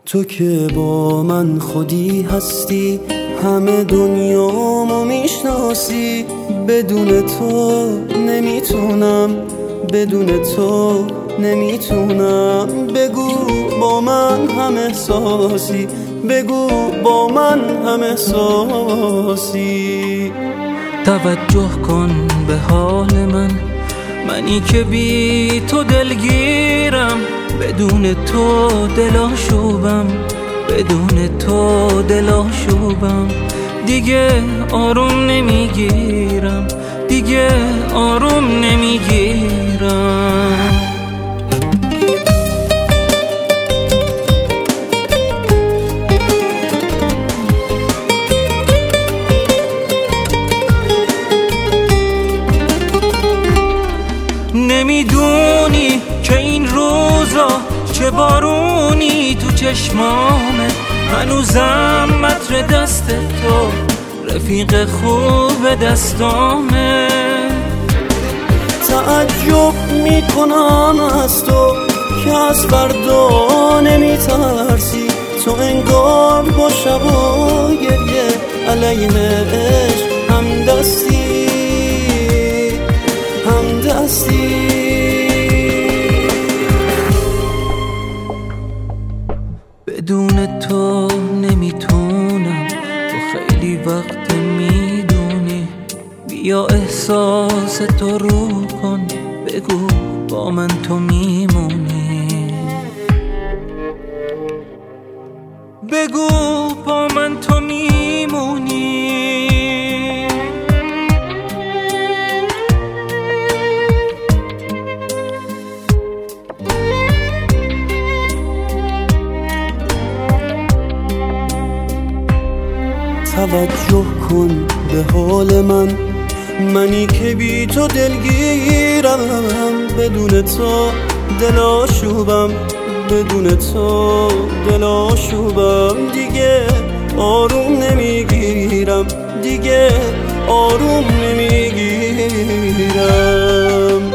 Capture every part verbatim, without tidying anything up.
تو که با من خودی هستی، همه دنیامو میشناسی. بدون تو نمیتونم، بدون تو نمیتونم. بگو با من هم احساسی، بگو با من هم احساسی. توجه کن به حال من، منی که بی تو دلگیرم. بدون تو دلاشوبم، بدون تو دلاشوبم. دیگه آروم نمیگیرم، دیگه آروم نمیگیرم. نمیدونی که این روزا چه بارونی تو چشمامه. هنوزم متر دست تو رفیق خوب دستامه. تعجب میکنم از تو که از فردا نمیترسی. تو انگار با شب و گریه علیهش هم دستی، هم دستی. بدون تو نمیتونم، تو خیلی وقت میدونی. بیا احساس تو رو کن، بگو با من تو میمونی. بگو با من تو میمونی. توجه کن به حال من، منی که بی تو دلگیرم. بدون تو دلاشوبم، بدون تو دلاشوبم. دیگه آروم نمیگیرم، دیگه آروم نمیگیرم.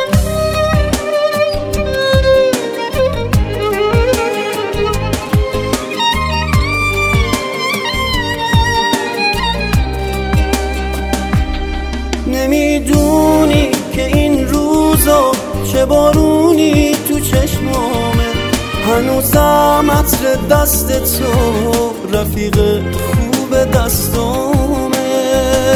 نمیدونی که این روزا چه بارونی تو چشمامه. هنوزم عطر دست تو رفیق خوب دستامه.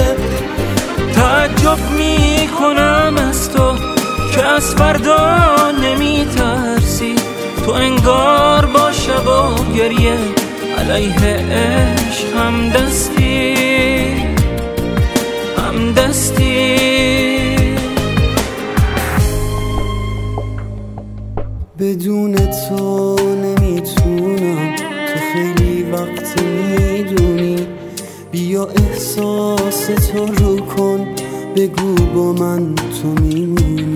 تعجب میکنم از تو که از فردا نمیترسی. تو انگار با شب و گریه علیه عشق هم دستی، هم دستی. بدون تو نمیتونم، تو خیلی وقت میدونی. بیا احساس تو رو کن، بگو با من تو میمونی.